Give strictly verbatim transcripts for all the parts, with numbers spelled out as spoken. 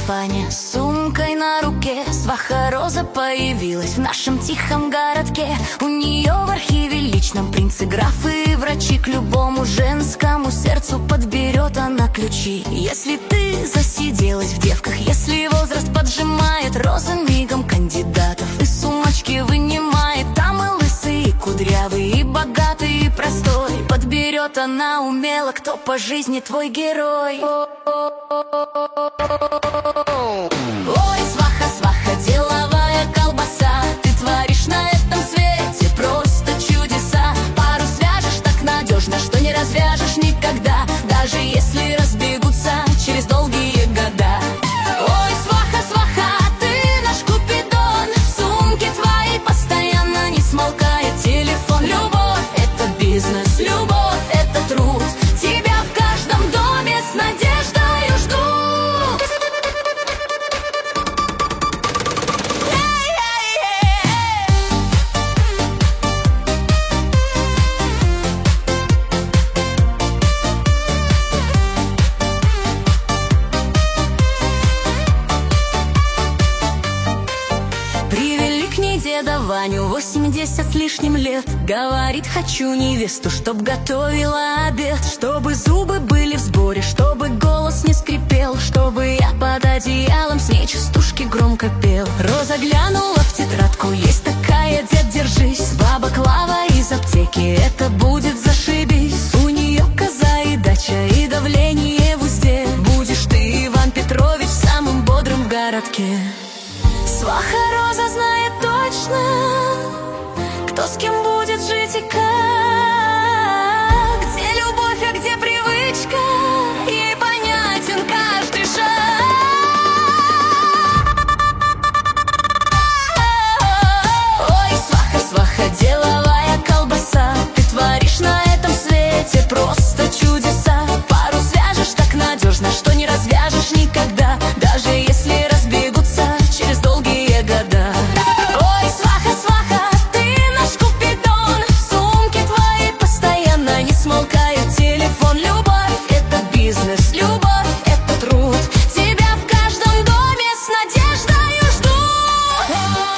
сарафане, с сумкой на руке. Сваха Роза появилась в нашем тихом городке. У нее в архиве личном принцы, графы и врачи. К любому женскому сердцу подберет она ключи. Если ты засиделась в девках, если возраст поджимает, Роза мигом кандидатов из сумочки вынимает. Там и лысый, и кудрявый, и богатый, и простой. Подберет она умело, кто по жизни твой герой. Ой, сваха, сваха, деловая колбаса, ты творишь на этом свете просто чудеса. Пару свяжешь так надежно, что не развяжешь никогда, даже если разбегутся через долгие года. Ой, сваха, сваха, ты наш Купидон, в сумке твоей постоянно не смолкает телефон. Любовь — это бизнес, любовь — это труд, тебя в каждом доме с надеждой ждут. Привели к ней деда Ваню, восемьдесят с лишним лет. Говорит, хочу невесту, чтоб готовила обед, чтобы зубы были в сборе, чтобы голос не скрипел, чтобы я под одеялом с ней частушки громко пел. Роза глянула в тетрадку, есть такая, дед, держись. Баба Клава из аптеки, это будет зашибись. У нее коза и дача, и давление в узде. Будешь ты, Иван Петрович, самым бодрым в городке. Сваха Роза знает точно, кто с кем будет жить и как. Где любовь, а где привычка, ей понятен каждый шаг. Ой, сваха, сваха, деловая колбаса, ты творишь на этом свете просто чудеса. Пару свяжешь так надежно, что не развяжешь никогда, даже если разбегутся через долгие года. Ой, сваха, сваха, ты наш Купидон, в сумке твоей постоянно не смолкает телефон. Любовь — это бизнес, любовь — это труд, тебя в каждом доме с надеждой ждут.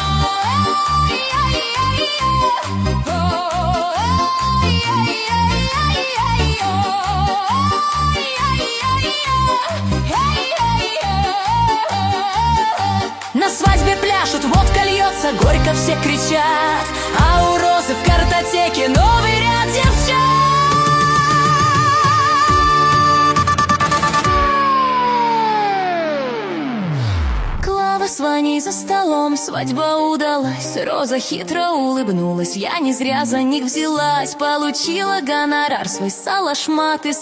На свадьбе пляшут, водка льется, горько все кричат, а у Розы в картотеке новый ряд девчат. Клава с Ваней за столом, свадьба удалась. Роза хитро улыбнулась, я не зря за них взялась. Получила гонорар свой, сало, шмат и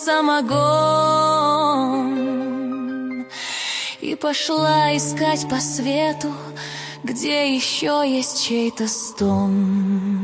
самогон, и пошла искать по свету, где еще есть чей-то стон.